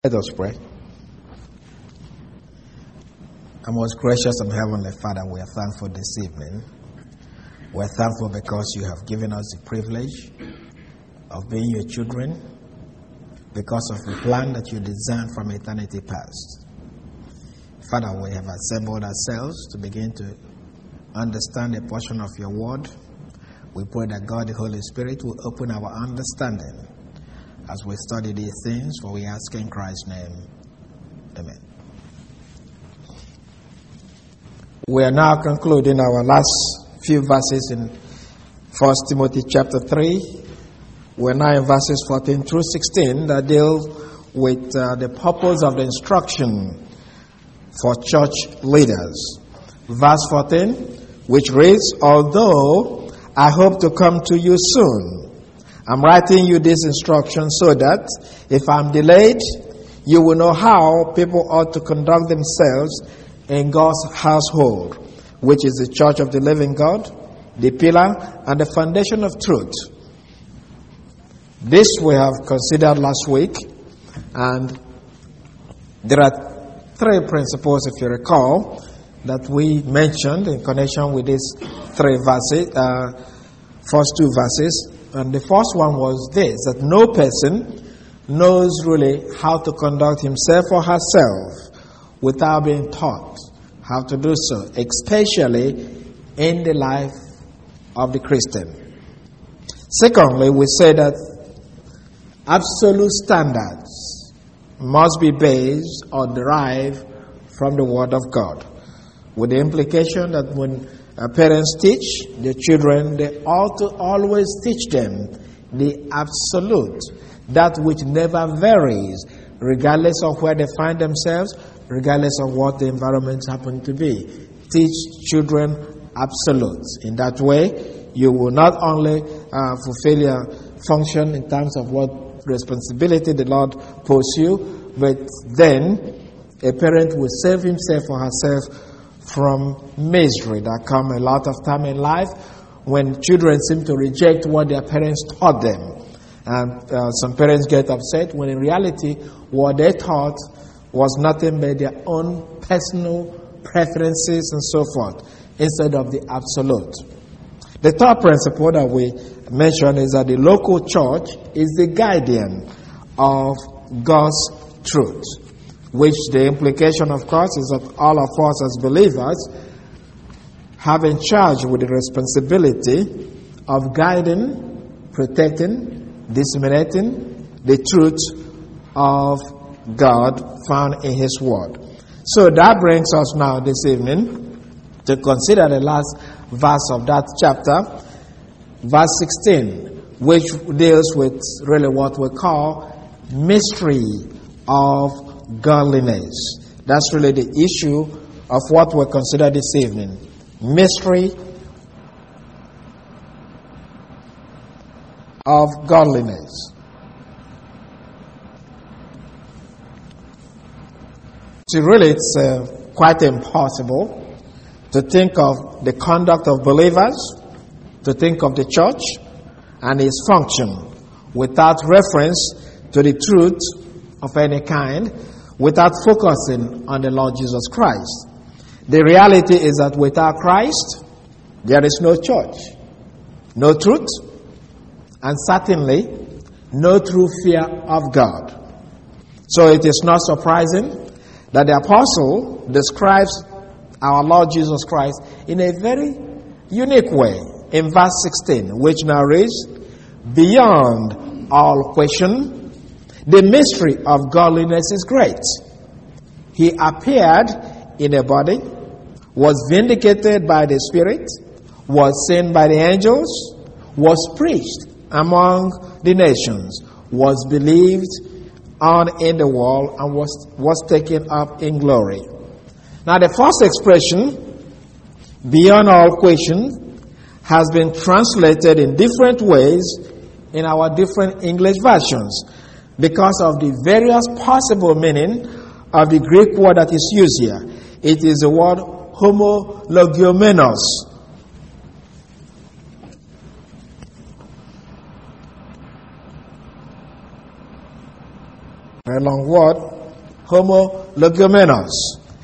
Let us pray. Our most gracious and heavenly Father, we are thankful this evening. We are thankful because you have given us the privilege of being your children, because of the plan that you designed from eternity past. Father, we have assembled ourselves to begin to understand a portion of your word. We pray that God, the Holy Spirit, will open our understanding as we study these things, for we ask in Christ's name. Amen. We are now concluding our last few verses in 1 Timothy chapter 3. We're now in verses 14 through 16 that deal with the purpose of the instruction for church leaders. Verse 14, which reads, "Although I hope to come to you soon, I'm writing you this instruction so that if I'm delayed, you will know how people ought to conduct themselves in God's household, which is the church of the living God, the pillar and the foundation of truth." This we have considered last week, and there are three principles, if you recall, that we mentioned in connection with these three verses, first two verses. And the first one was this, that no person knows really how to conduct himself or herself without being taught how to do so, especially in the life of the Christian. Secondly, we say that absolute standards must be based or derived from the Word of God, with the implication that when parents teach their children, they ought to always teach them the absolute, that which never varies, regardless of where they find themselves, regardless of what the environment happen to be. Teach children absolutes. In that way, you will not only fulfill your function in terms of what responsibility the Lord puts you, but then a parent will save himself or herself from misery that come a lot of time in life when children seem to reject what their parents taught them. And some parents get upset when in reality what they taught was nothing but their own personal preferences and so forth, instead of the absolute. The third principle that we mentioned is that the local church is the guardian of God's truth, which the implication, of course, is that all of us as believers have in charge with the responsibility of guiding, protecting, disseminating the truth of God found in His Word. So that brings us now this evening to consider the last verse of that chapter, verse 16, which deals with really what we call mystery of godliness. That's really the issue of what we'll consider this evening. Mystery of godliness. So really it's quite impossible to think of the conduct of believers, to think of the church and its function without reference to the truth of any kind, without focusing on the Lord Jesus Christ. The reality is that without Christ, there is no church, no truth, and certainly no true fear of God. So it is not surprising that the apostle describes our Lord Jesus Christ in a very unique way in verse 16, which now reads, "Beyond all question, the mystery of godliness is great. He appeared in a body, was vindicated by the Spirit, was seen by the angels, was preached among the nations, was believed on in the world, and was taken up in glory." Now the first expression, "beyond all question," has been translated in different ways in our different English versions, because of the various possible meaning of the Greek word that is used here. It is the word homologiomenos. Very long word. Homologumenos.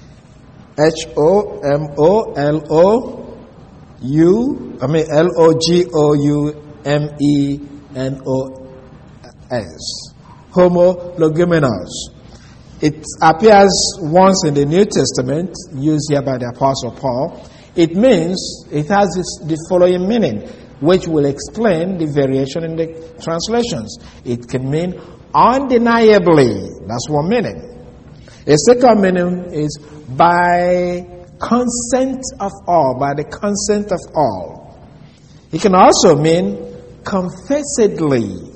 Logumenos. Homologumenos. It appears once in the New Testament, used here by the Apostle Paul. It means, it has the following meaning, which will explain the variation in the translations. It can mean undeniably. That's one meaning. A second meaning is by consent of all, by the consent of all. It can also mean confessedly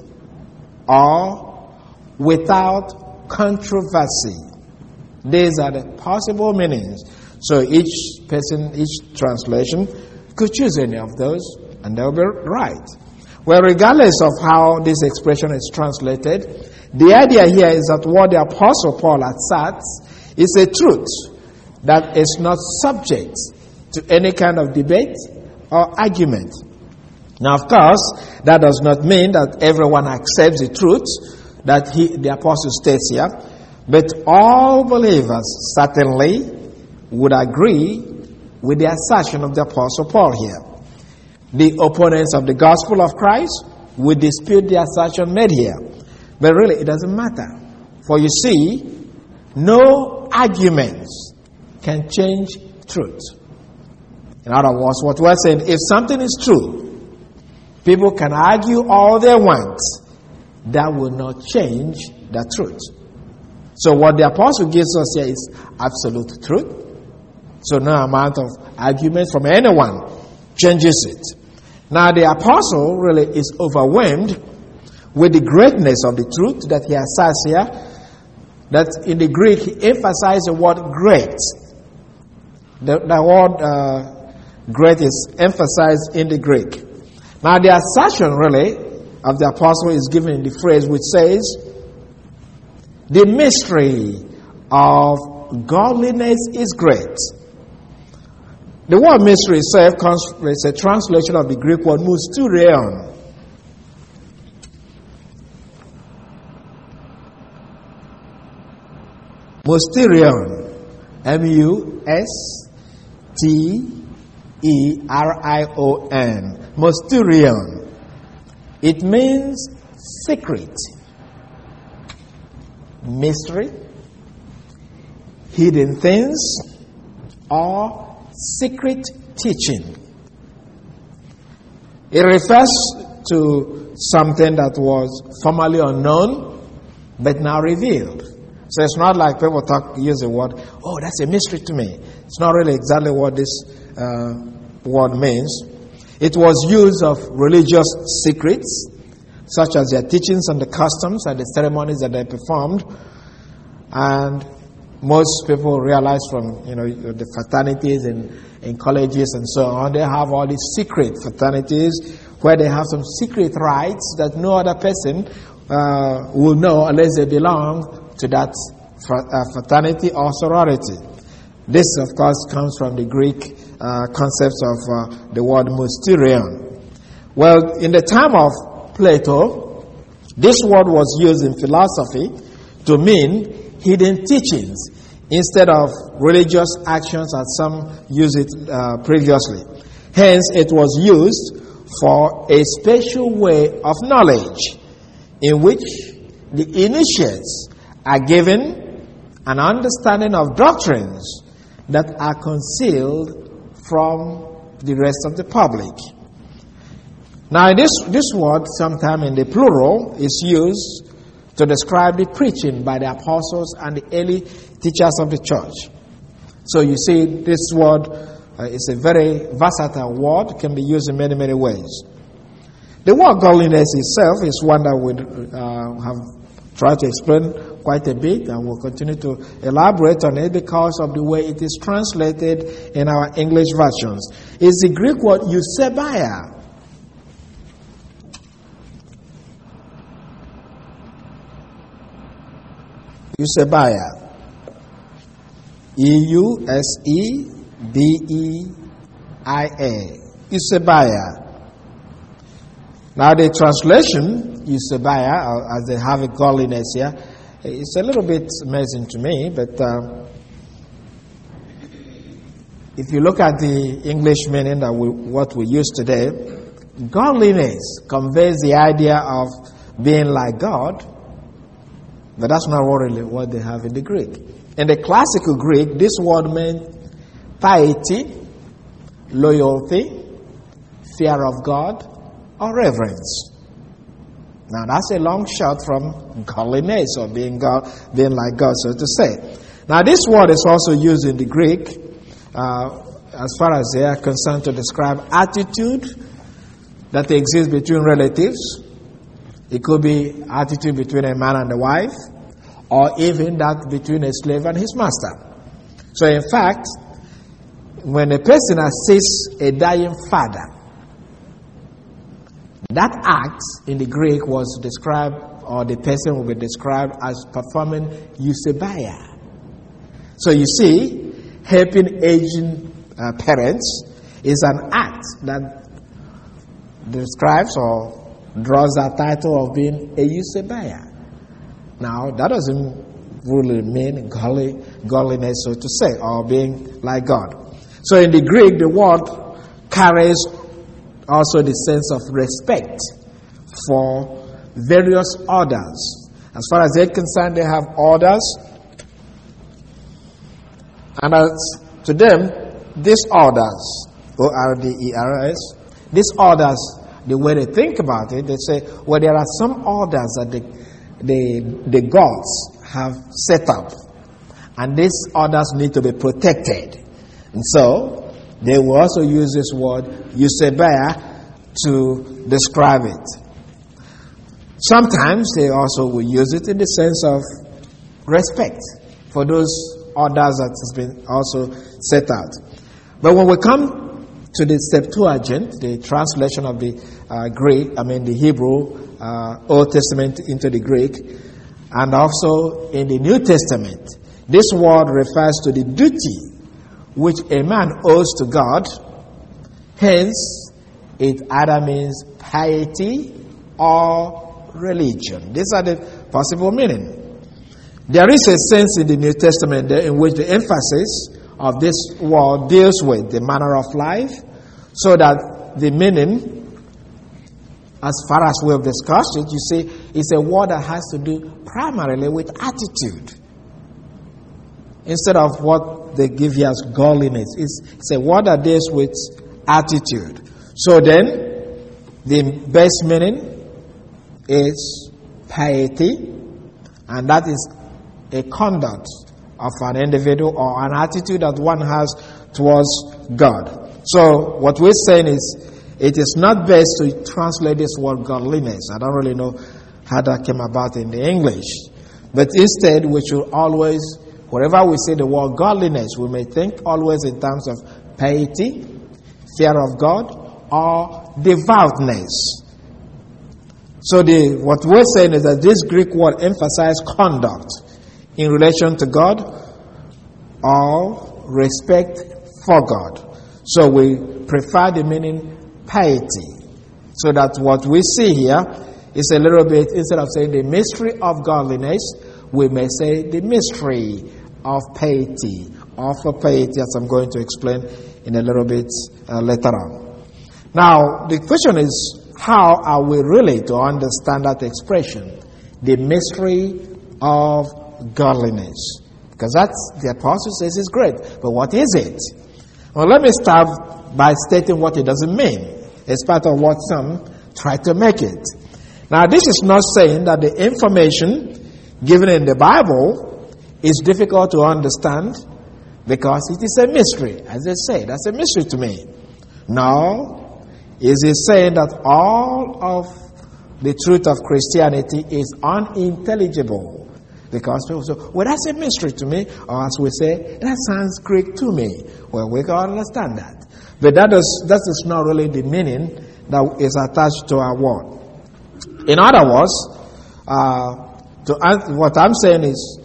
or without controversy. These are the possible meanings. So each person, each translation could choose any of those and they'll be right. Well, regardless of how this expression is translated, the idea here is that what the Apostle Paul asserts is a truth that is not subject to any kind of debate or argument. Now, of course, that does not mean that everyone accepts the truth that the apostle states here, but all believers certainly would agree with the assertion of the apostle Paul here. The opponents of the gospel of Christ would dispute the assertion made here, but really it doesn't matter. For you see, no arguments can change truth. In other words, what we're saying, if something is true, people can argue all they want. That will not change the truth. So what the apostle gives us here is absolute truth. So no amount of argument from anyone changes it. Now the apostle really is overwhelmed with the greatness of the truth that he asserts here. That in the Greek, he emphasized the word great. The word great is emphasized in the Greek. Now the assertion really of the apostle is given in the phrase which says, the mystery of godliness is great. The word mystery itself is a translation of the Greek word mysterion. Mysterion. M-U-S-T-E-R-I-O-N. Mysterion. It means secret, mystery, hidden things, or secret teaching. It refers to something that was formerly unknown, but now revealed. So it's not like people use the word, oh, that's a mystery to me. It's not really exactly what this word means. It was used of religious secrets, such as their teachings and the customs and the ceremonies that they performed. And most people realize from the fraternities in colleges and so on, they have all these secret fraternities where they have some secret rites that no other person will know unless they belong to that fraternity or sorority. This, of course, comes from the Greek concepts of the word mysterion. Well, in the time of Plato, this word was used in philosophy to mean hidden teachings instead of religious actions as some used it previously. Hence, it was used for a special way of knowledge in which the initiates are given an understanding of doctrines that are concealed from the rest of the public. Now, this word, sometime in the plural, is used to describe the preaching by the apostles and the early teachers of the church. So you see, this word is a very versatile word. It can be used in many, many ways. The word godliness itself is one that we have tried to explain quite a bit, and we'll continue to elaborate on it because of the way it is translated in our English versions. It's the Greek word eusebeia. Eusebeia. E-U-S-E-B-E-I-A. Eusebeia. Now the translation, eusebeia, as they have it godliness here, It's a little bit amazing to me, but if you look at the English meaning that what we use today, godliness conveys the idea of being like God, but that's not really what they have in the Greek. In the classical Greek, this word meant piety, loyalty, fear of God, or reverence. Now that's a long shot from godliness, or being like God, so to say. Now this word is also used in the Greek as far as they are concerned to describe attitude that exists between relatives. It could be attitude between a man and a wife, or even that between a slave and his master. So in fact, when a person assists a dying father, that act in the Greek was described, or the person will be described as performing eusebia. So you see, helping aging parents is an act that describes or draws that title of being a eusebia. Now, that doesn't really mean godliness, so to say, or being like God. So in the Greek, the word carries also the sense of respect for various orders. As far as they're concerned, they have orders. And as to them, these orders, O-R-D-E-R-S, these orders, the way they think about it, they say, well, there are some orders that the gods have set up, and these orders need to be protected. And so, they will also use this word, eusebia, to describe it. Sometimes they also will use it in the sense of respect for those orders that has been also set out. But when we come to the Septuagint, the translation of the the Hebrew Old Testament into the Greek, and also in the New Testament, this word refers to the duty which a man owes to God. Hence, it either means piety or religion. These are the possible meaning. There is a sense in the New Testament in which the emphasis of this word deals with the manner of life, so that the meaning, as far as we have discussed it, you see, it's a word that has to do primarily with attitude, instead of what they give you as godliness. It's a word that deals with attitude. So then, the best meaning is piety, and that is a conduct of an individual or an attitude that one has towards God. So what we're saying is, it is not best to translate this word godliness. I don't really know how that came about in the English. But instead, we should always, wherever we say the word godliness, we may think always in terms of piety, fear of God, or devoutness. So what we're saying is that this Greek word emphasizes conduct in relation to God or respect for God. So we prefer the meaning piety. So that what we see here is a little bit, instead of saying the mystery of godliness, we may say the mystery of piety, or for piety, as I'm going to explain in a little bit later on. Now, the question is, how are we really to understand that expression, the mystery of godliness? Because that's, the apostle says, is great. But what is it? Well, let me start by stating what it doesn't mean. It's part of what some try to make it. Now, this is not saying that the information given in the Bible is difficult to understand because it is a mystery. As they say, that's a mystery to me. No, it is saying that all of the truth of Christianity is unintelligible. Because people say, well, that's a mystery to me. Or as we say, that sounds Greek to me. Well, we can understand that. But that is not really the meaning that is attached to our word. In other words, what I'm saying is,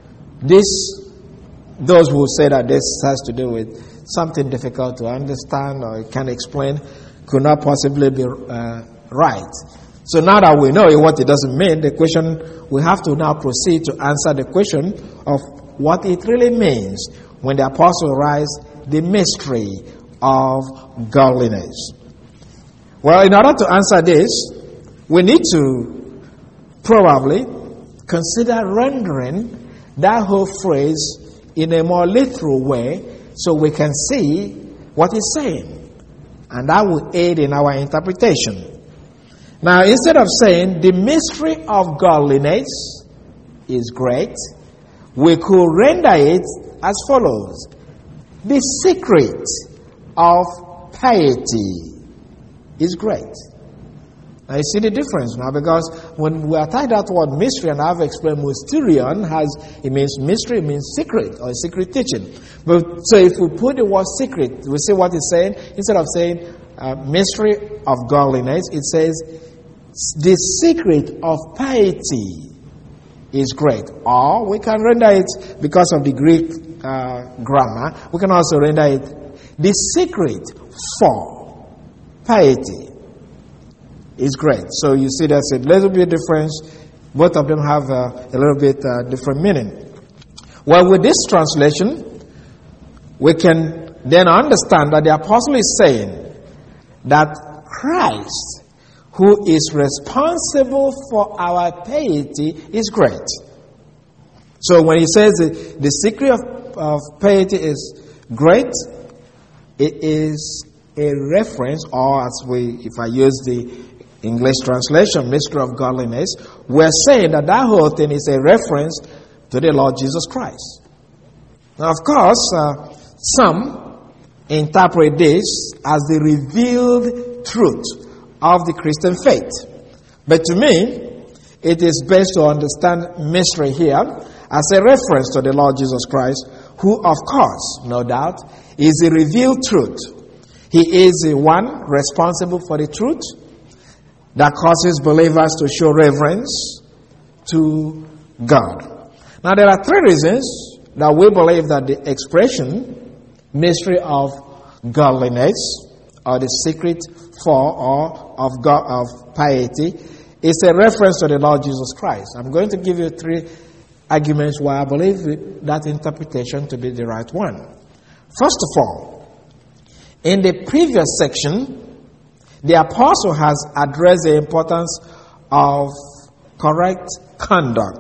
those who say that this has to do with something difficult to understand or can't explain could not possibly be right. So now that we know what it doesn't mean, the question, we have to now proceed to answer the question of what it really means when the apostle writes the mystery of godliness. Well, in order to answer this, we need to probably consider rendering that whole phrase in a more literal way so we can see what it's saying. And that will aid in our interpretation. Now, instead of saying the mystery of godliness is great, we could render it as follows. The secret of piety is great. Now you see the difference now, because when we attach that word mystery, and I've explained mysterion, it means mystery, it means secret or secret teaching. But so if we put the word secret, we see what it's saying. Instead of saying mystery of godliness, it says the secret of piety is great. Or we can render it, because of the Greek grammar, we can also render it the secret for piety is great. So you see there's a little bit difference. Both of them have a little bit different meaning. Well, with this translation, we can then understand that the apostle is saying that Christ, who is responsible for our piety, is great. So when he says the secret of piety is great, it is a reference, or if I use the English translation, mystery of godliness, we're saying that whole thing is a reference to the Lord Jesus Christ. Now, of course, some interpret this as the revealed truth of the Christian faith. But to me, it is best to understand mystery here as a reference to the Lord Jesus Christ, who, of course, no doubt, is the revealed truth. He is the one responsible for the truth that causes believers to show reverence to God. Now, there are three reasons that we believe that the expression mystery of godliness, or the secret for or of God of piety, is a reference to the Lord Jesus Christ. I'm going to give you three arguments why I believe that interpretation to be the right one. First of all, in the previous section, the apostle has addressed the importance of correct conduct,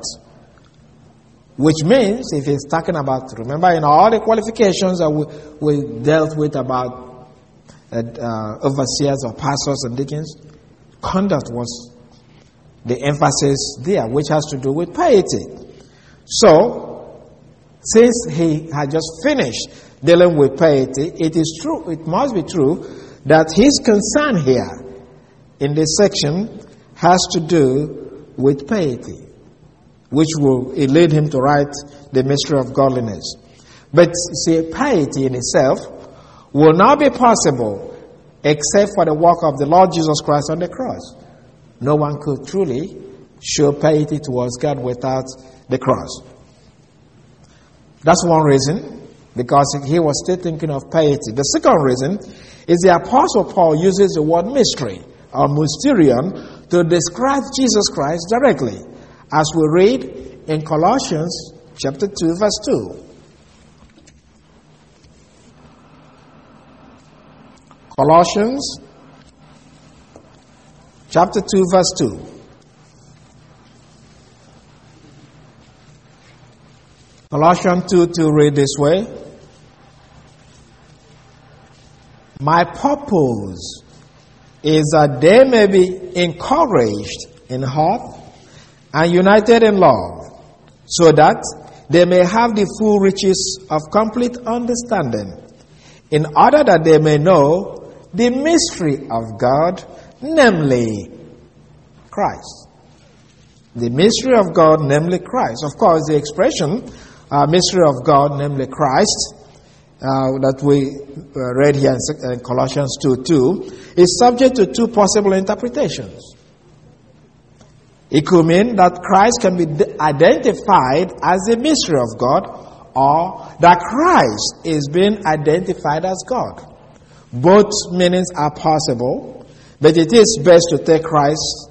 which means, if he's talking about, remember in all the qualifications that we dealt with about overseers or pastors and deacons, conduct was the emphasis there, which has to do with piety. So, since he had just finished dealing with piety, it is true, it must be true, that his concern here in this section has to do with piety, which will lead him to write the mystery of godliness. But see, piety in itself will not be possible except for the work of the Lord Jesus Christ on the cross. No one could truly show piety towards God without the cross. That's one reason, because he was still thinking of piety. The second reason is the Apostle Paul uses the word mystery or mysterion to describe Jesus Christ directly, as we read in Colossians chapter 2, verse 2. Colossians chapter 2, verse 2. Colossians 2:2 read this way. My purpose is that they may be encouraged in heart and united in love, so that they may have the full riches of complete understanding, in order that they may know the mystery of God, namely Christ. The mystery of God, namely Christ. Of course, the expression mystery of God, namely Christ, that we read here in Colossians 2:2, is subject to two possible interpretations. It could mean that Christ can be identified as the mystery of God, or that Christ is being identified as God. Both meanings are possible, but it is best to take Christ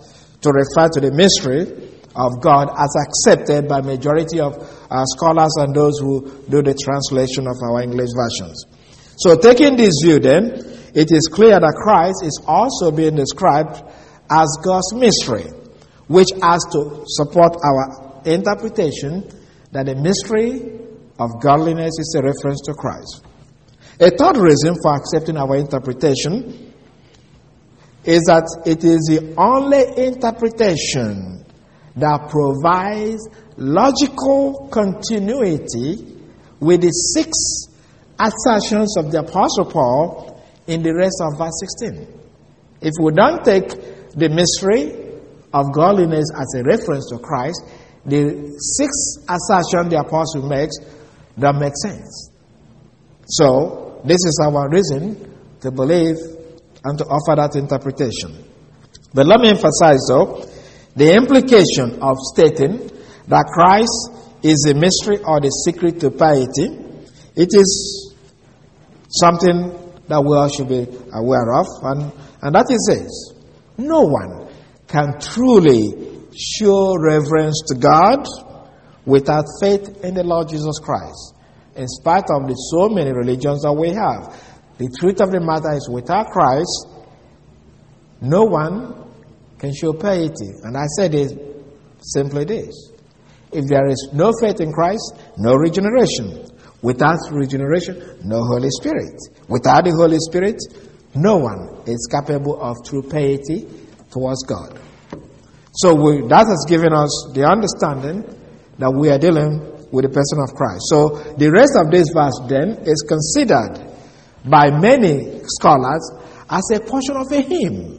to refer to the mystery of God as accepted by majority of scholars and those who do the translation of our English versions. So taking this view then, it is clear that Christ is also being described as God's mystery, which has to support our interpretation that the mystery of godliness is a reference to Christ. A third reason for accepting our interpretation is that it is the only interpretation that provides logical continuity with the 6 assertions of the Apostle Paul in the rest of verse 16. If we don't take the mystery of godliness as a reference to Christ, the 6 assertions the Apostle makes don't make sense. So, this is our reason to believe and to offer that interpretation. But let me emphasize, though, the implication of stating that Christ is a mystery or the secret to piety. It is something that we all should be aware of, and that is this: no one can truly show reverence to God without faith in the Lord Jesus Christ, in spite of the so many religions that we have. The truth of the matter is, without Christ, no one can show piety. And I said it simply this: if there is no faith in Christ, no regeneration. Without regeneration, no Holy Spirit. Without the Holy Spirit, no one is capable of true piety towards God. So that has given us the understanding that we are dealing with the person of Christ. So the rest of this verse then is considered by many scholars as a portion of a hymn.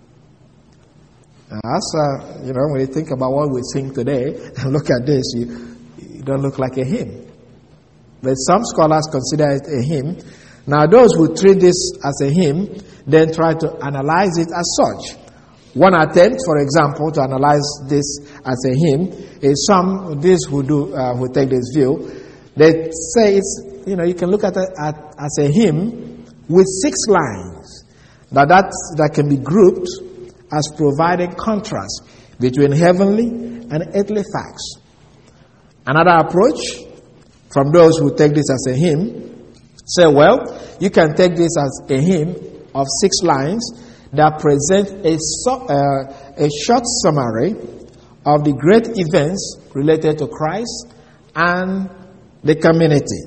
When you think about what we sing today and look at this, you don't look like a hymn. But some scholars consider it a hymn. Now, those who treat this as a hymn then try to analyze it as such. One attempt, for example, to analyze this as a hymn is these who take this view. They say you can look at it as a hymn with 6 lines that can be grouped as providing contrast between heavenly and earthly facts. Another approach from those who take this as a hymn say, well, you can take this as a hymn of 6 lines that present a short summary of the great events related to Christ and the community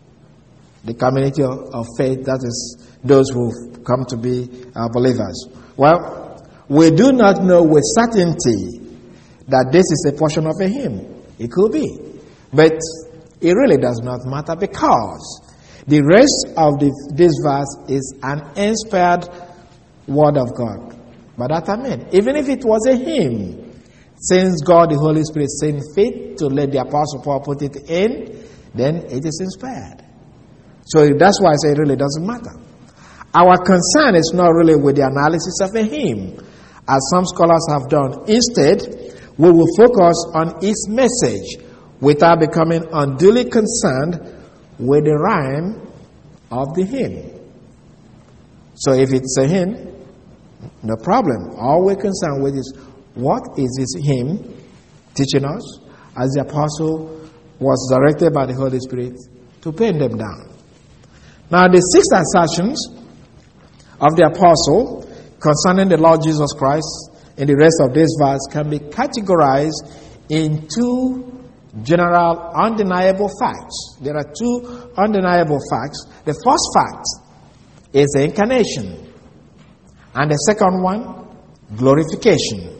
of faith, that is, those who come to be believers. Well, we do not know with certainty that this is a portion of a hymn. It could be. But it really does not matter, because the rest of this verse is an inspired word of God. By that I mean, even if it was a hymn, since God the Holy Spirit seemed fit to let the Apostle Paul put it in, then it is inspired. So that's why I say it really doesn't matter. Our concern is not really with the analysis of a hymn, as some scholars have done. Instead, we will focus on its message without becoming unduly concerned with the rhyme of the hymn. So if it's a hymn, no problem. All we're concerned with is, what is this hymn teaching us, as the apostle was directed by the Holy Spirit to pen them down. Now, the 6 assertions of the apostle concerning the Lord Jesus Christ in the rest of this verse can be categorized in 2 general undeniable facts. There are 2 undeniable facts. The first fact is the incarnation, and the second one, glorification.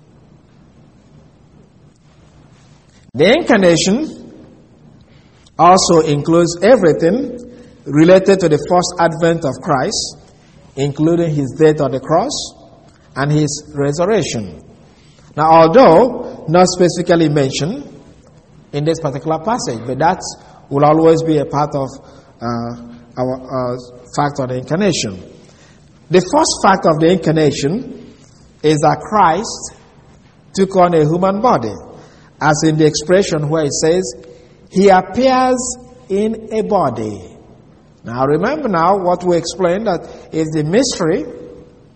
The incarnation also includes everything related to the first advent of Christ, including his death on the cross and his resurrection. Now, although not specifically mentioned in this particular passage, but that will always be a part of our fact of the incarnation. The first fact of the incarnation is that Christ took on a human body, as in the expression where it says, he appears in a body. Now remember what we explained, that if the mystery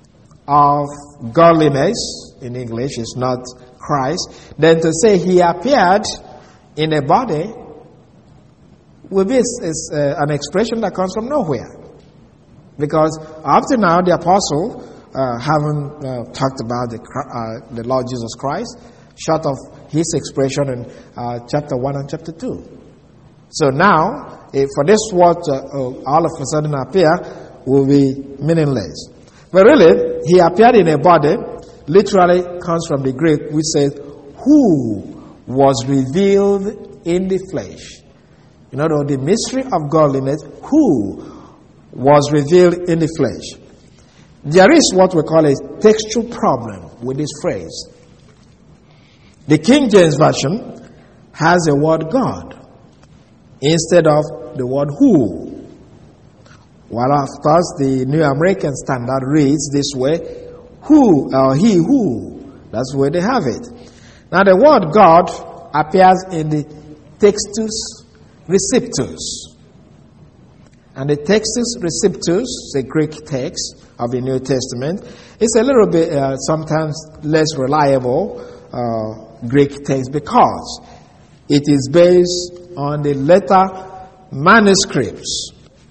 of godliness, in English, is not Christ, then to say he appeared in a body will be an expression that comes from nowhere. Because up to now, the apostle haven't talked about the Lord Jesus Christ, short of his expression in chapter 1 and chapter 2. So now, for this word all of a sudden appear will be meaningless. But really, he appeared in a body, literally comes from the Greek, which says, who was revealed in the flesh. In other words, the mystery of godliness, who was revealed in the flesh. There is what we call a textual problem with this phrase. The King James Version has the word God instead of the word who. While of course the New American Standard reads this way, who, or he who. That's where they have it. Now the word God appears in the Textus Receptus. And the Textus Receptus, the Greek text of the New Testament, is a little bit sometimes less reliable Greek text because it is based on the letter manuscripts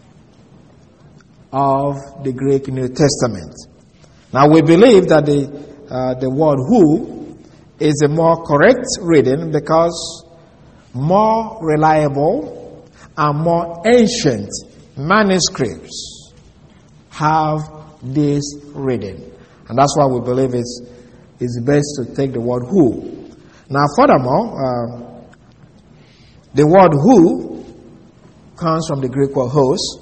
of the Greek New Testament. Now we believe that the word who is a more correct reading because more reliable and more ancient manuscripts have this reading. And that's why we believe it's best to take the word who. Now furthermore, the word who comes from the Greek word hos,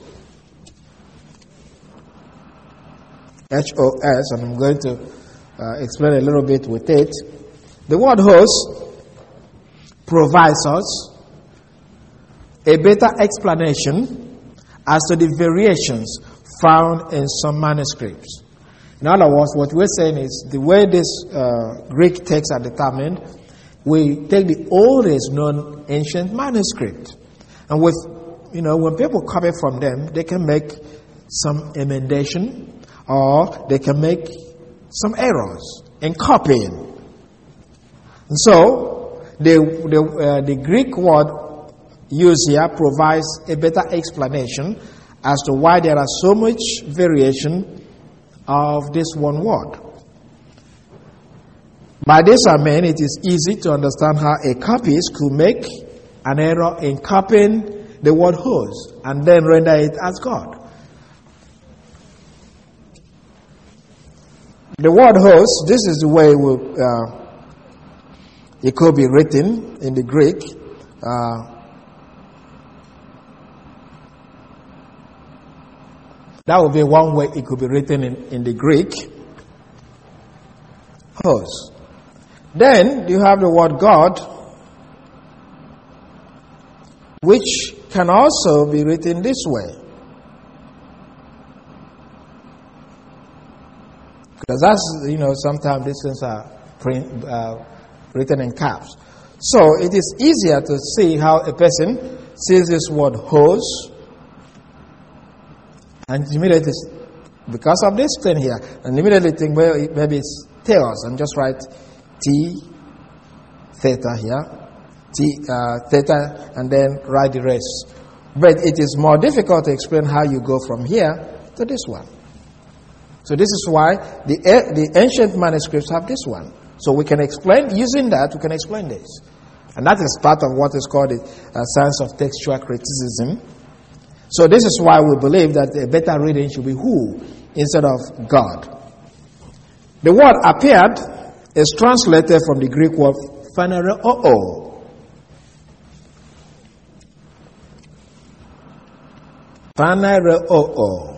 H-O-S, and I'm going to explain a little bit with it. The word hos provides us a better explanation as to the variations found in some manuscripts. In other words, what we're saying is the way this Greek texts are determined, we take the oldest known ancient manuscript. And with, when people copy from them, they can make some emendation or they can make some errors in copying. And so, the Greek word used here provides a better explanation as to why there are so much variation of this one word. By this I mean it is easy to understand how a copyist could make an error in copying the word hos and then render it as God. The word hos, this is the way it could be written in the Greek. That would be one way it could be written in the Greek. Hos. Then you have the word God, which can also be written this way. Because that's, sometimes these things are written in caps. So it is easier to see how a person sees this word hos, and immediately, because of this thing here, and immediately think, well, maybe it's theos, and just write T, theta here, T, theta, and then write the rest. But it is more difficult to explain how you go from here to this one. So this is why the ancient manuscripts have this one. So we can explain, using that, we can explain this. And that is part of what is called the science of textual criticism. So this is why we believe that a better reading should be who instead of God. The word appeared is translated from the Greek word phaneroo. Phaneroo.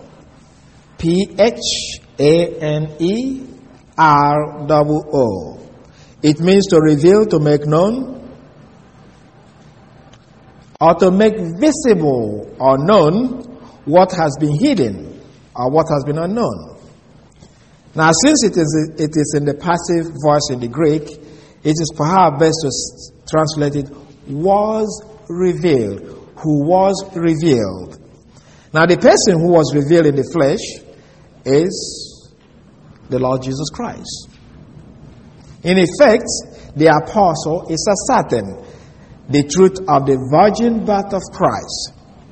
P-H-A-N-E-R-O-O. It means to reveal, to make known, or to make visible or known what has been hidden or what has been unknown. Now, since it is in the passive voice in the Greek, it is perhaps best to translate it was revealed, who was revealed. Now, the person who was revealed in the flesh is the Lord Jesus Christ. In effect, the apostle is asserting the truth of the virgin birth of Christ.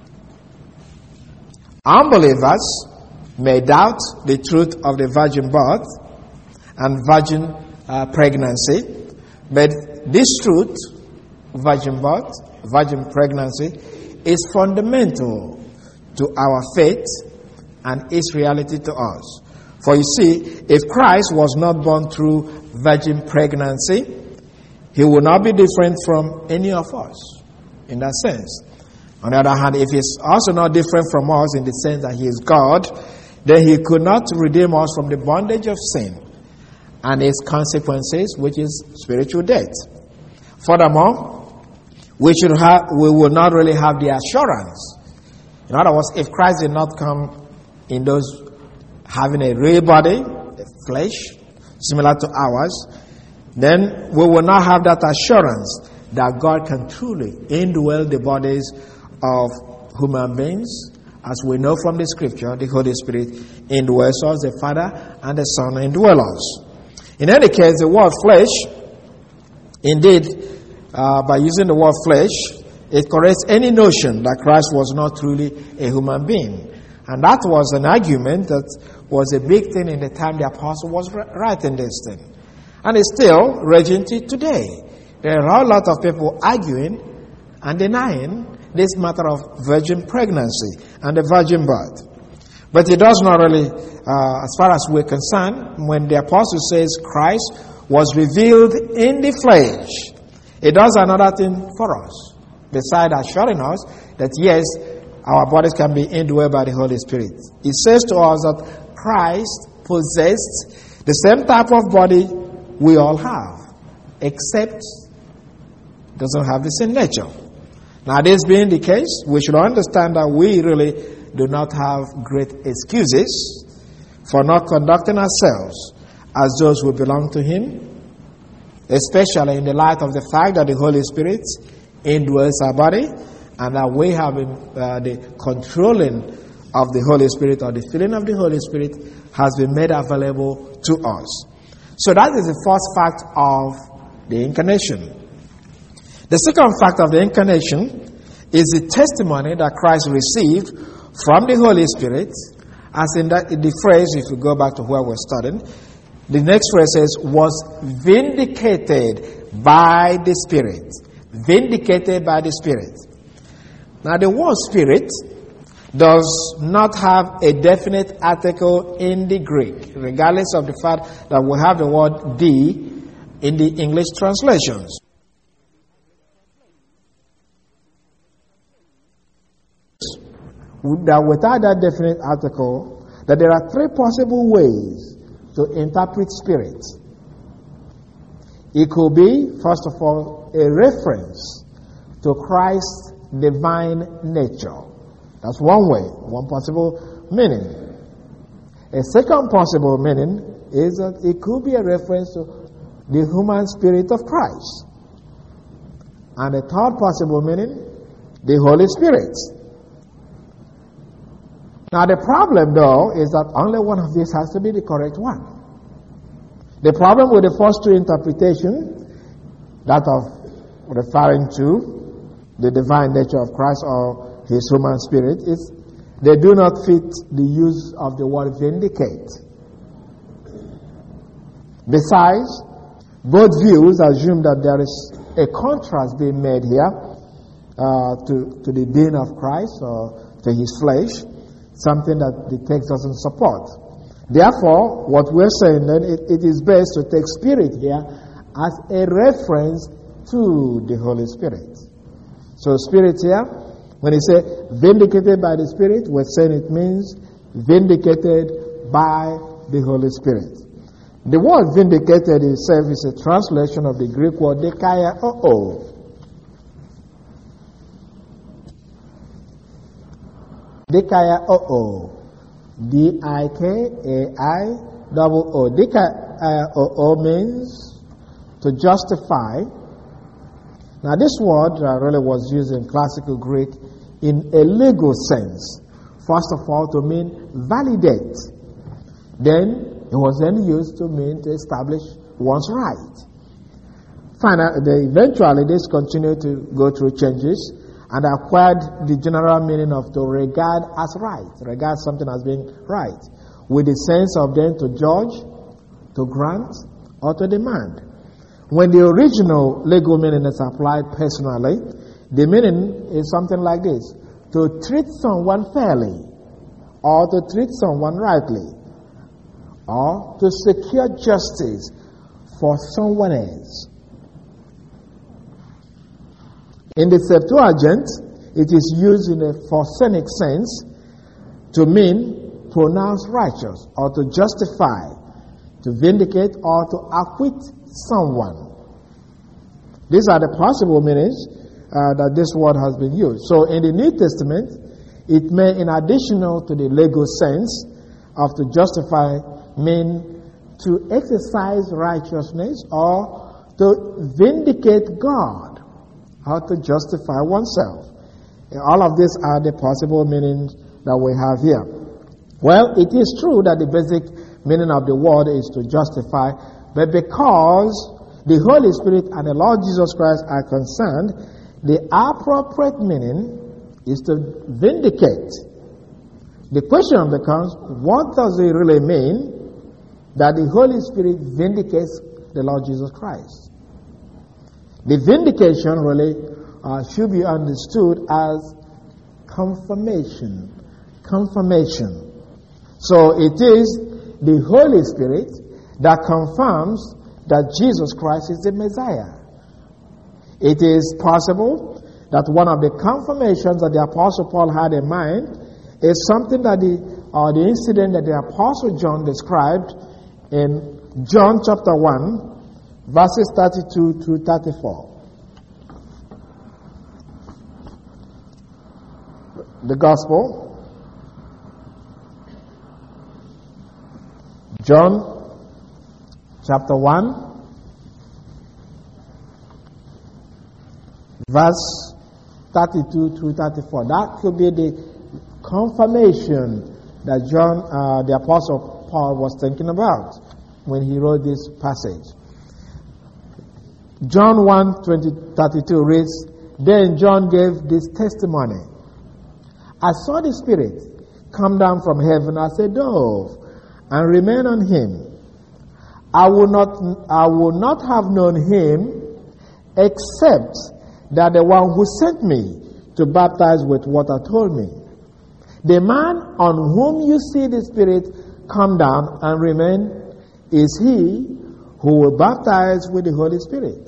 Unbelievers may doubt the truth of the virgin birth and virgin pregnancy, but this truth, virgin birth, virgin pregnancy, is fundamental to our faith and its reality to us. For you see, if Christ was not born through virgin pregnancy, he would not be different from any of us in that sense. On the other hand, if he's also not different from us in the sense that he is God, then he could not redeem us from the bondage of sin and its consequences, which is spiritual death. Furthermore, we will not really have the assurance. In other words, if Christ did not come in those having a real body, a flesh, similar to ours, then we will not have that assurance that God can truly indwell the bodies of human beings. As we know from the scripture, the Holy Spirit indwells us, the Father and the Son indwell us. In any case, the word flesh, indeed, by using the word flesh, it corrects any notion that Christ was not truly a human being. And that was an argument that was a big thing in the time the apostle was writing this thing. And it's still raging today. There are a lot of people arguing and denying this matter of virgin pregnancy and the virgin birth. But it does not really, as far as we're concerned, when the apostle says Christ was revealed in the flesh, it does another thing for us, besides assuring us that yes, our bodies can be indwelled by the Holy Spirit. It says to us that Christ possessed the same type of body we all have, except doesn't have the same nature. Now, this being the case, we should understand that we really do not have great excuses for not conducting ourselves as those who belong to Him, especially in the light of the fact that the Holy Spirit indwells our body and that we have the controlling of the Holy Spirit or the filling of the Holy Spirit has been made available to us. So that is the first fact of the incarnation. The second fact of the incarnation is the testimony that Christ received from the Holy Spirit, as in the phrase, if we go back to where we're studying, the next phrase says, was vindicated by the Spirit. Vindicated by the Spirit. Now the word Spirit does not have a definite article in the Greek, regardless of the fact that we have the word "the" in the English translations. That without that definite article, that there are three possible ways to interpret spirit. It could be, first of all, a reference to Christ's divine nature. That's one way, one possible meaning. A second possible meaning is that it could be a reference to the human spirit of Christ. And a third possible meaning, the Holy Spirit. Now the problem, though, is that only one of these has to be the correct one. The problem with the first two interpretations, that of referring to the divine nature of Christ or His human spirit, is they do not fit the use of the word vindicate. Besides, both views assume that there is a contrast being made here to the being of Christ or to His flesh, something that the text doesn't support. Therefore, what we're saying then, it is best to take spirit here as a reference to the Holy Spirit. So spirit here, when he says vindicated by the Spirit, we're saying it means vindicated by the Holy Spirit. The word vindicated itself is a translation of the Greek word dikaiō. Dikaiō. D-I-K-A-I-O-O. Dikaiō means to justify. Now this word really was used in classical Greek in a legal sense. First of all, to mean validate. Then It was then used to mean to establish one's right. Eventually, this continued to go through changes and acquired the general meaning of to regard as right, regard something as being right, with the sense of then to judge, to grant, or to demand. When the original legal meaning is applied personally, the meaning is something like this: to treat someone fairly, or to treat someone rightly, or to secure justice for someone else. In the Septuagint, it is used in a prosemic sense to mean pronounce righteous, or to justify, to vindicate, or to acquit someone. These are the possible meanings that this word has been used. So in the New Testament, it may, in addition to the legal sense of to justify, mean to exercise righteousness or to vindicate God, or to justify oneself. All of these are the possible meanings that we have here. Well, it is true that the basic meaning of the word is to justify, but because the Holy Spirit and the Lord Jesus Christ are concerned, the appropriate meaning is to vindicate. The question becomes, what does it really mean that the Holy Spirit vindicates the Lord Jesus Christ? The vindication really should be understood as confirmation. Confirmation. So it is the Holy Spirit that confirms that Jesus Christ is the Messiah. It is possible that one of the confirmations that the Apostle Paul had in mind is something that the incident that the Apostle John described in John chapter 1, verses 32 through 34. The Gospel, John chapter 1, verse 32 through 34. That could be the confirmation that John, the Apostle Paul, was thinking about when he wrote this passage. John 1:32 reads, "Then John gave this testimony. I saw the Spirit come down from heaven as a dove and remain on him. I would not have known him except that the one who sent me to baptize with water told me, the man on whom you see the Spirit come down and remain is he who will baptize with the Holy Spirit.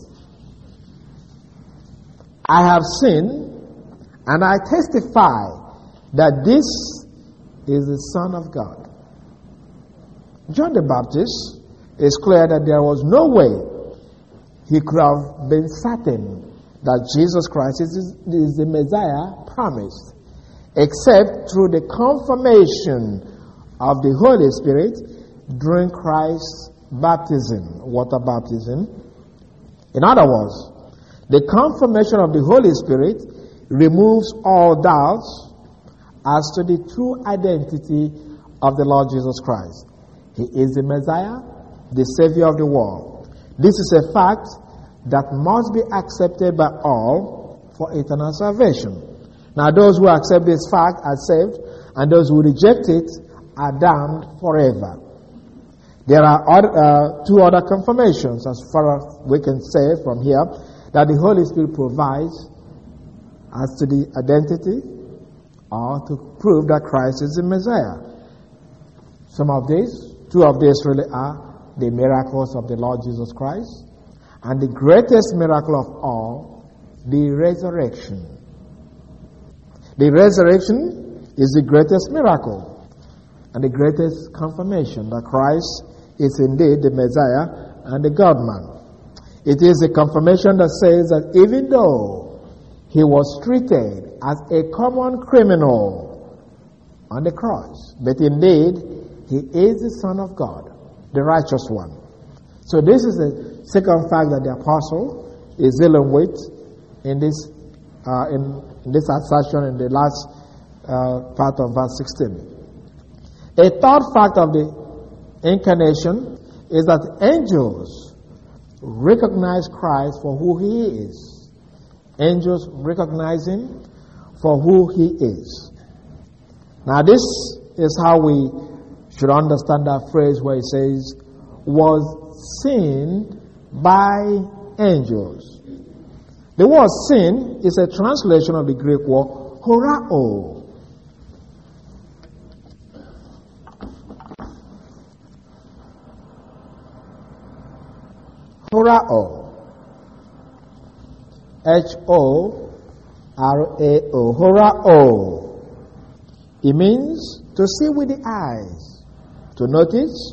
I have seen and I testify that this is the Son of God." John the Baptist is clear that there was no way he could have been certain that Jesus Christ is the Messiah promised, except through the confirmation of the Holy Spirit during Christ's baptism, water baptism. In other words, the confirmation of the Holy Spirit removes all doubts as to the true identity of the Lord Jesus Christ. He is the Messiah, the Savior of the world. This is a fact that must be accepted by all for eternal salvation. Now, those who accept this fact are saved, and those who reject it are damned forever. There are two other confirmations, as far as we can say from here, that the Holy Spirit provides as to the identity or to prove that Christ is the Messiah. Two of these really are the miracles of the Lord Jesus Christ, and the greatest miracle of all, the resurrection. The resurrection is the greatest miracle and the greatest confirmation that Christ is indeed the Messiah and the God-man. It is a confirmation that says that even though he was treated as a common criminal on the cross, but indeed he is the Son of God, the righteous one. So this is the second fact that the apostle is dealing with in this assertion in the last part of verse 16. A third fact of the incarnation is that angels recognize Christ for who he is. Angels recognize him for who he is. Now this is how we should understand that phrase where it says, was seen by angels. The word seen is a translation of the Greek word horao. Horao. H-O-R-A-O. Horao. It means to see with the eyes, to notice,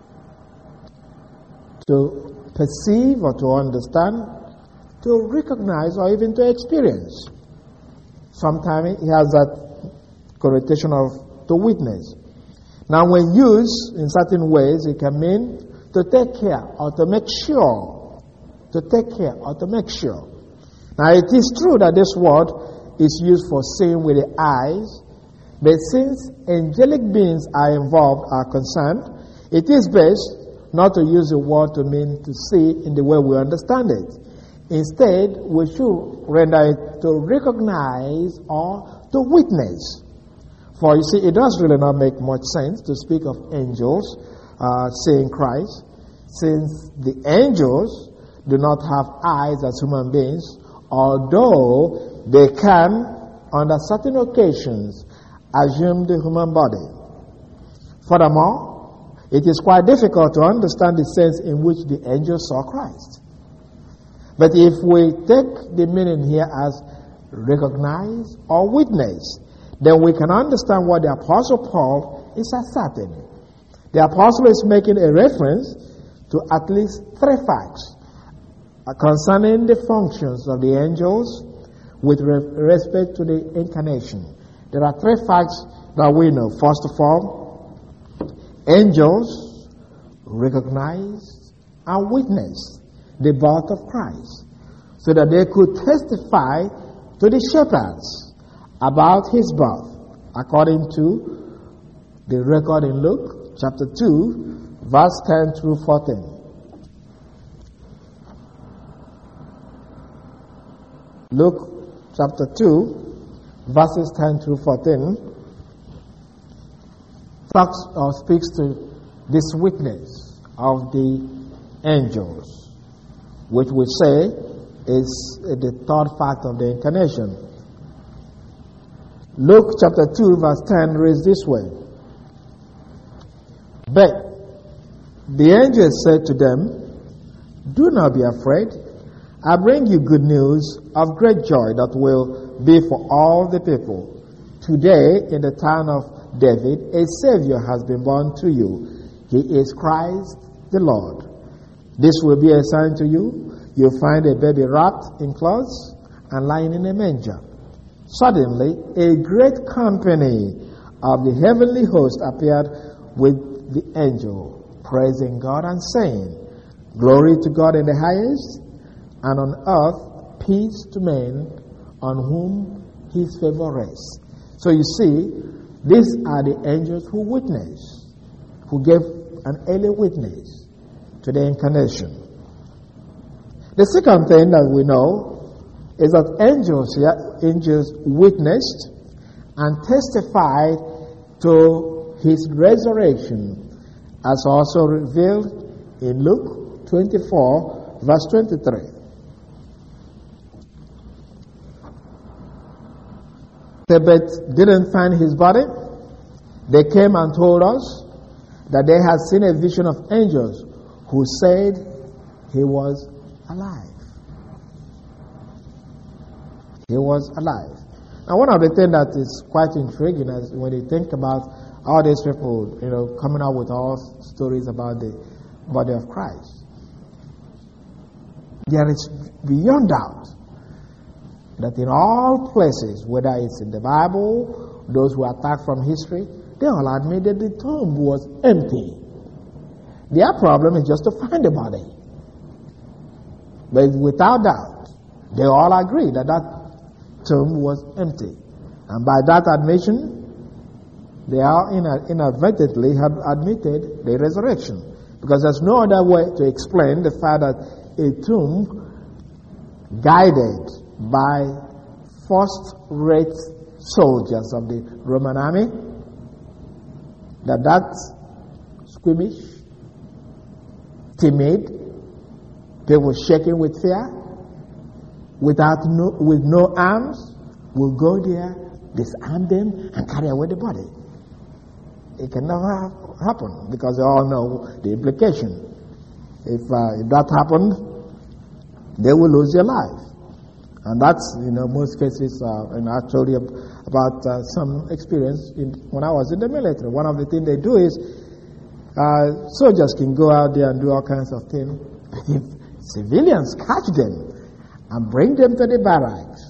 to perceive or to understand, to recognize or even to experience. Sometimes it has that connotation of to witness. Now when used in certain ways, it can mean to take care or to make sure. To take care or to make sure. Now it is true that this word is used for seeing with the eyes, but since angelic beings are involved, are concerned, it is best not to use the word to mean to see in the way we understand it. Instead, we should render it to recognize or to witness. For you see, it does really not make much sense to speak of angels seeing Christ, since the angels do not have eyes as human beings, although they can, under certain occasions, assume the human body. Furthermore, it is quite difficult to understand the sense in which the angels saw Christ. But if we take the meaning here as recognize or witness, then we can understand what the Apostle Paul is asserting. The Apostle is making a reference to at least three facts concerning the functions of the angels with respect to the incarnation. There are three facts that we know. First of all, angels recognize and witness the birth of Christ so that they could testify to the shepherds about his birth, according to the record in Luke chapter 2, verse 10 through 14. Luke chapter 2, verses 10 through 14, talks or speaks to this witness of the angels, which we say is the third fact of the incarnation. Luke chapter 2, verse 10 reads this way. But the angel said to them, "Do not be afraid. I bring you good news of great joy that will be for all the people. Today, in the town of David, a Savior has been born to you. He is Christ the Lord. This will be a sign to you. You'll find a baby wrapped in cloths and lying in a manger." Suddenly, a great company of the heavenly host appeared with the angel, praising God and saying, "Glory to God in the highest, and on earth peace to men on whom his favor rests." So you see, these are the angels who witnessed, who gave an early witness to the incarnation. The second thing that we know is that angels witnessed and testified to his resurrection, as also revealed in Luke 24, verse 23. But didn't find his body. They came and told us that they had seen a vision of angels who said he was alive. He was alive. Now, one of the things that is quite intriguing is when you think about all these people, coming out with all stories about the body of Christ. There is beyond doubt that in all places, whether it's in the Bible, those who attack from history, they all admit that the tomb was empty. Their problem is just to find the body. But without doubt, they all agree that that tomb was empty. And by that admission, they are inadvertently have admitted the resurrection. Because there's no other way to explain the fact that a tomb guided by first-rate soldiers of the Roman army, that squeamish, timid, people shaking with fear, with no arms, will go there, disarm them, and carry away the body. It can never happen because they all know the implication. If that happened, they will lose their life. And that's, most cases, and I told you about some experience when I was in the military. One of the things they do is soldiers can go out there and do all kinds of things. But if civilians catch them and bring them to the barracks,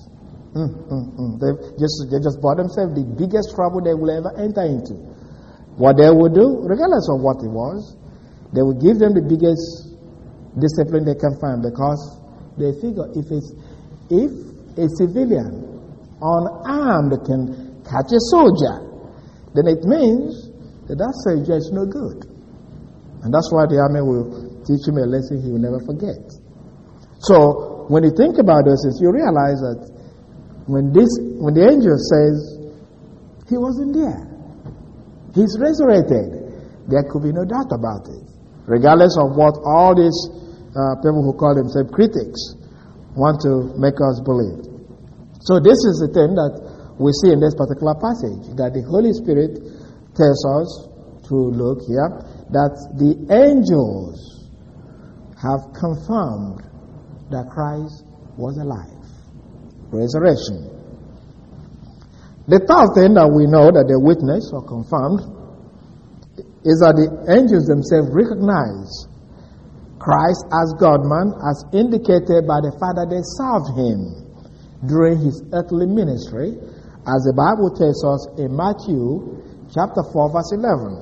they just bought themselves the biggest trouble they will ever enter into. What they will do, regardless of what it was, they will give them the biggest discipline they can find, because they figure if a civilian unarmed can catch a soldier, then it means that soldier is no good. And that's why the army will teach him a lesson he will never forget. So when you think about those things, you realize that when the angel says he wasn't there, he's resurrected, there could be no doubt about it, regardless of what all these people who call themselves critics want to make us believe. So this is the thing that we see in this particular passage, that the Holy Spirit tells us to look here, that the angels have confirmed that Christ was alive. Resurrection. The third thing that we know that they witnessed or confirmed is that the angels themselves recognize Christ as God-man, as indicated by the fact that they served him during his earthly ministry, as the Bible tells us in Matthew chapter 4 verse 11.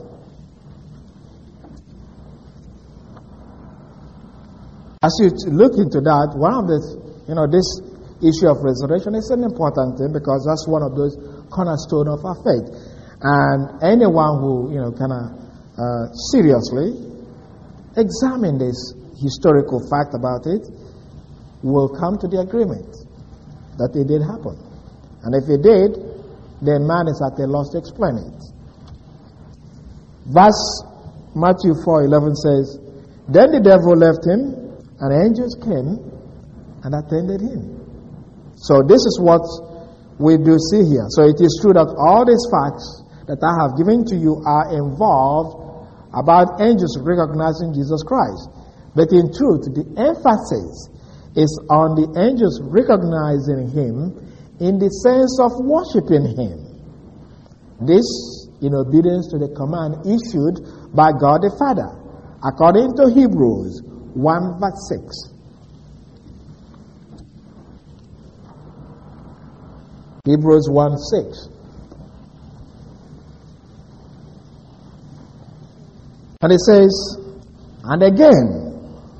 As you look into that, one of the, this issue of resurrection is an important thing, because that's one of those cornerstones of our faith. And anyone who, seriously examine this historical fact about it will come to the agreement that it did happen. And if it did, then man is at a loss to explain it. Verse Matthew 4:11 says, "Then the devil left him, and angels came and attended him." So this is what we do see here. So it is true that all these facts that I have given to you are involved about angels recognizing Jesus Christ. But in truth, the emphasis is on the angels recognizing him in the sense of worshiping him. This in obedience to the command issued by God the Father, according to Hebrews 1 verse 6. Hebrews 1:6. And it says, "And again,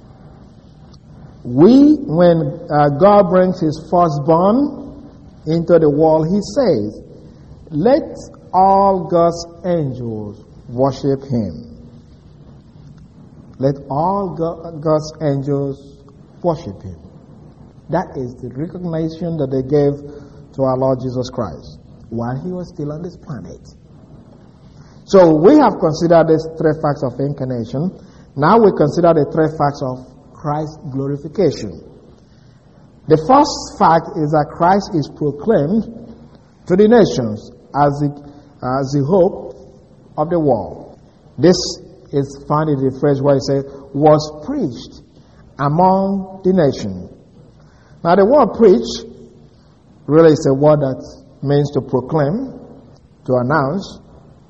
when God brings his firstborn into the world, he says, let all God's angels worship him." Let all God's angels worship him. That is the recognition that they gave to our Lord Jesus Christ while he was still on this planet. So we have considered these three facts of incarnation. Now we consider the three facts of Christ's glorification. The first fact is that Christ is proclaimed to the nations as the hope of the world. This is found in the phrase where it says, "was preached among the nations." Now the word "preach" really is a word that means to proclaim, to announce.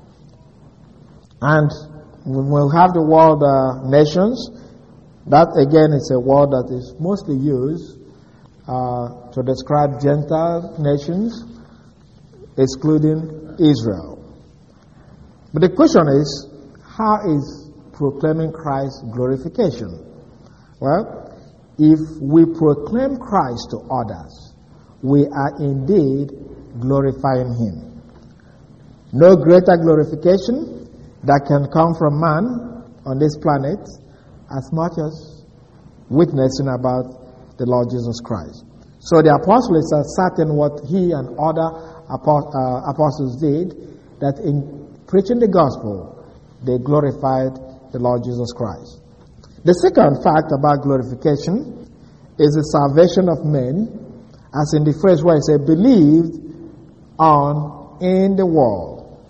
And when we have the word nations, that again is a word that is mostly used to describe Gentile nations, excluding Israel. But the question is, how is proclaiming Christ's glorification? Well, if we proclaim Christ to others, we are indeed glorifying him. No greater glorification that can come from man on this planet as much as witnessing about the Lord Jesus Christ. So the apostles are certain what he and other apostles did, that in preaching the gospel, they glorified the Lord Jesus Christ. The second fact about glorification is the salvation of men, as in the phrase where it says, believed on in the world.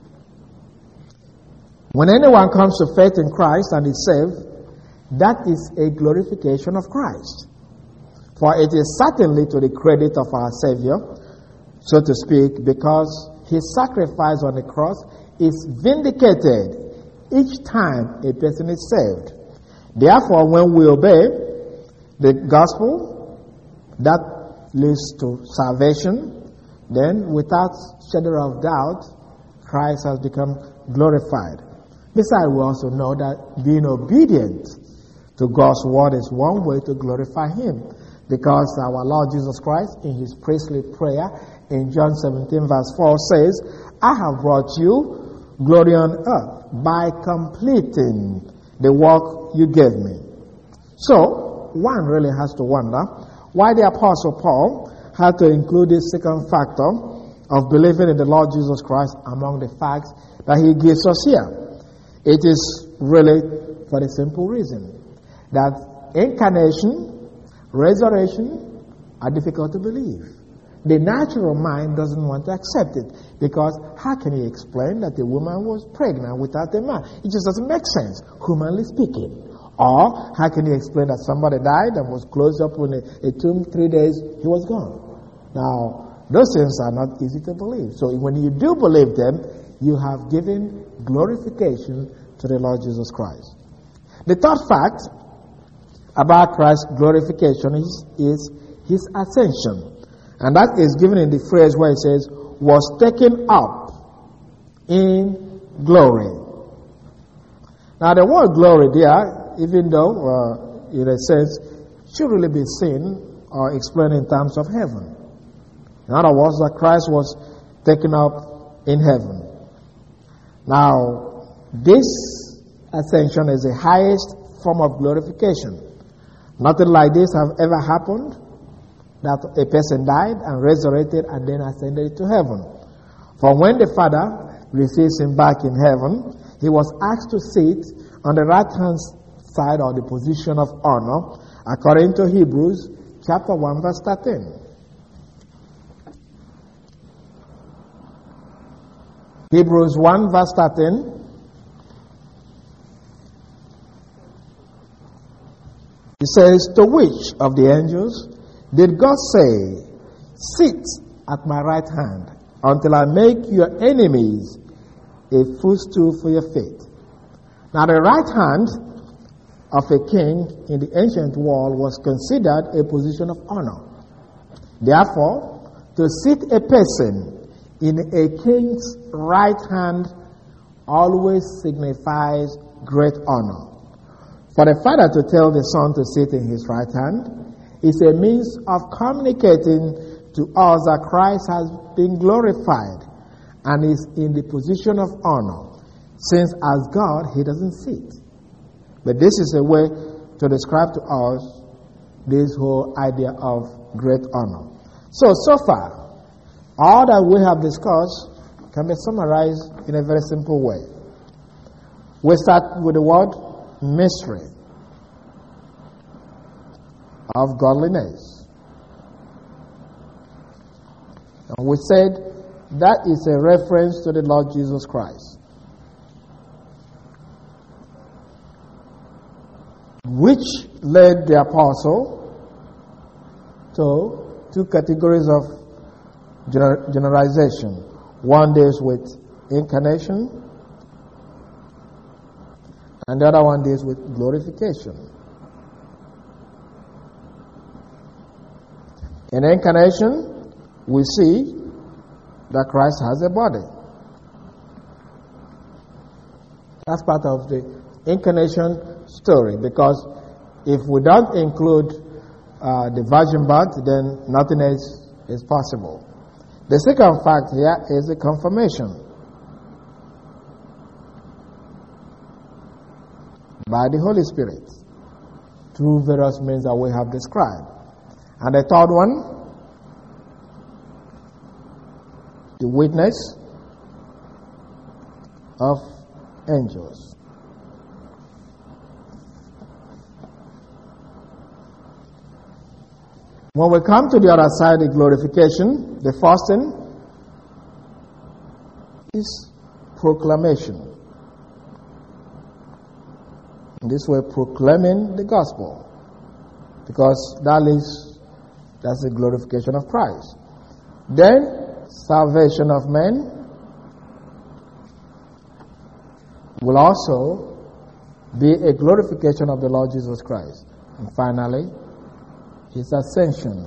When anyone comes to faith in Christ and is saved, that is a glorification of Christ. For it is certainly to the credit of our Savior, so to speak, because his sacrifice on the cross is vindicated each time a person is saved. Therefore, when we obey the gospel, that leads to salvation. Then, without shadow of doubt, Christ has become glorified. Besides, we also know that being obedient to God's word is one way to glorify him, because our Lord Jesus Christ, in his priestly prayer in John 17 verse 4 says, I have brought you glory on earth by completing the work you gave me. So, one really has to wonder why the Apostle Paul had to include this second factor of believing in the Lord Jesus Christ among the facts that he gives us here. It is really for the simple reason that incarnation, resurrection are difficult to believe. The natural mind doesn't want to accept it, because how can he explain that the woman was pregnant without a man? It just doesn't make sense, humanly speaking. Or how can he explain that somebody died and was closed up in a tomb 3 days, he was gone? Now, those things are not easy to believe. So when you do believe them, you have given glorification to the Lord Jesus Christ. The third fact about Christ's glorification is his ascension. And that is given in the phrase where it says, was taken up in glory. Now the word glory there, even though in a sense should really be seen or explained in terms of heaven. In other words, that Christ was taken up in heaven. Now, this ascension is the highest form of glorification. Nothing like this have ever happened, that a person died and resurrected and then ascended to heaven. For when the Father receives him back in heaven, he was asked to sit on the right-hand side, or the position of honor, according to Hebrews chapter 1 verse 13. Hebrews 1 verse 13. It says, to which of the angels did God say, sit at my right hand until I make your enemies a footstool for your feet? Now the right hand of a king in the ancient world was considered a position of honor. Therefore, to sit a person in a king's right hand always signifies great honor. For the Father to tell the Son to sit in his right hand is a means of communicating to us that Christ has been glorified and is in the position of honor, since as God he doesn't sit. But this is a way to describe to us this whole idea of great honor. So far, all that we have discussed can be summarized in a very simple way. We start with the word mystery of godliness. And we said that is a reference to the Lord Jesus Christ, which led the apostle to two categories of generalization. One deals with incarnation, and the other one deals with glorification. In incarnation, we see that Christ has a body. That's part of the incarnation story, because if we don't include the virgin birth, then nothing else is possible. The second fact here is the confirmation. by the Holy Spirit through various means that we have described. And the third one, the witness of angels. When we come to the other side, the glorification, the first thing is proclamation. In this way, proclaiming the gospel, because that's the glorification of Christ. Then, salvation of men will also be a glorification of the Lord Jesus Christ. And finally, his ascension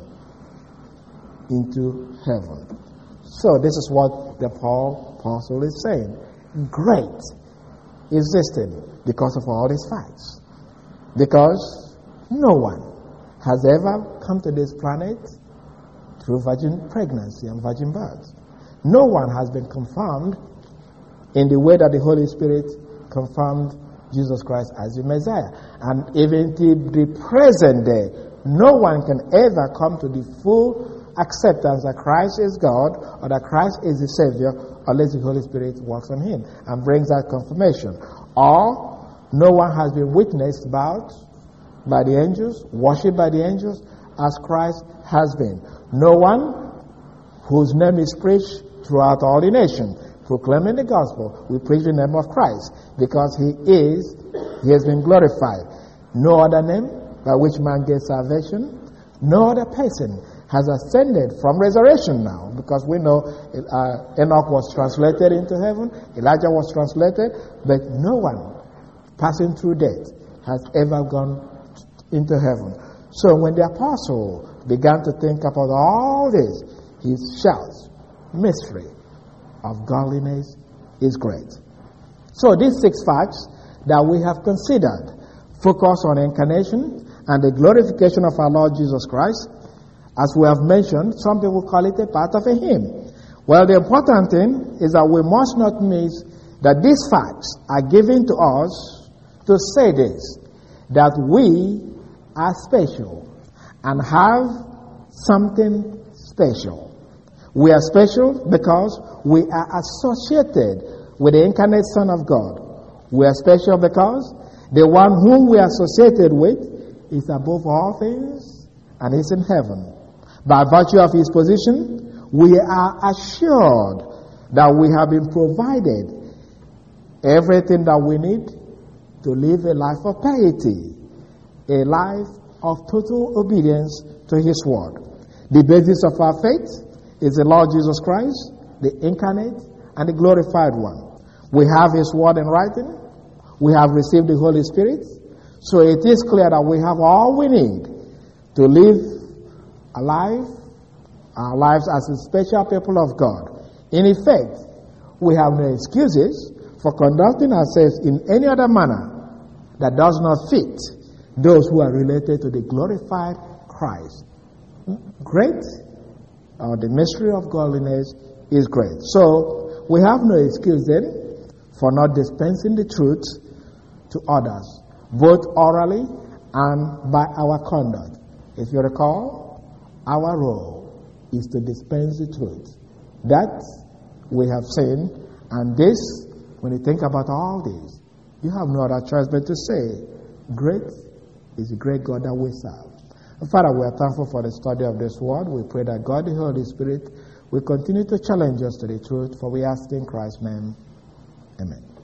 into heaven. So this is what the apostle is saying. Great is this thing because of all these facts. Because no one has ever come to this planet through virgin pregnancy and virgin birth. No one has been confirmed in the way that the Holy Spirit confirmed Jesus Christ as the Messiah. And even to the present day, no one can ever come to the full acceptance that Christ is God or that Christ is the Savior unless the Holy Spirit works on him and brings that confirmation. Or no one has been witnessed about by the angels, worshipped by the angels as Christ has been. No one whose name is preached throughout all the nation, proclaiming the gospel. We preach the name of Christ because he has been glorified. No other name by which man gets salvation. No other person has ascended from resurrection now, because we know Enoch was translated into heaven, Elijah was translated, but no one passing through death has ever gone into heaven. So when the apostle began to think about all this, he shouts, mystery of godliness is great. So these 6 facts that we have considered focus on incarnation and the glorification of our Lord Jesus Christ. As we have mentioned, some people call it a part of a hymn. Well, the important thing is that we must not miss that these facts are given to us to say this, that we are special and have something special. We are special because we are associated with the incarnate Son of God. We are special because the one whom we are associated with is above all things and is in heaven. By virtue of his position, we are assured that we have been provided everything that we need to live a life of piety, a life of total obedience to his word. The basis of our faith is the Lord Jesus Christ, the incarnate and the glorified one. We have his word in writing. We have received the Holy Spirit. So it is clear that we have all we need to live our lives as a special people of God. In effect, we have no excuses for conducting ourselves in any other manner that does not fit those who are related to the glorified Christ. Great, the mystery of godliness is great. So we have no excuse then for not dispensing the truth to others, both orally and by our conduct. If you recall, our role is to dispense the truth. That we have seen, and this, when you think about all this, you have no other choice but to say, great is the great God that we serve. And Father, we are thankful for the study of this word. We pray that God, the Holy Spirit, will continue to challenge us to the truth, for we ask in Christ's name. Amen.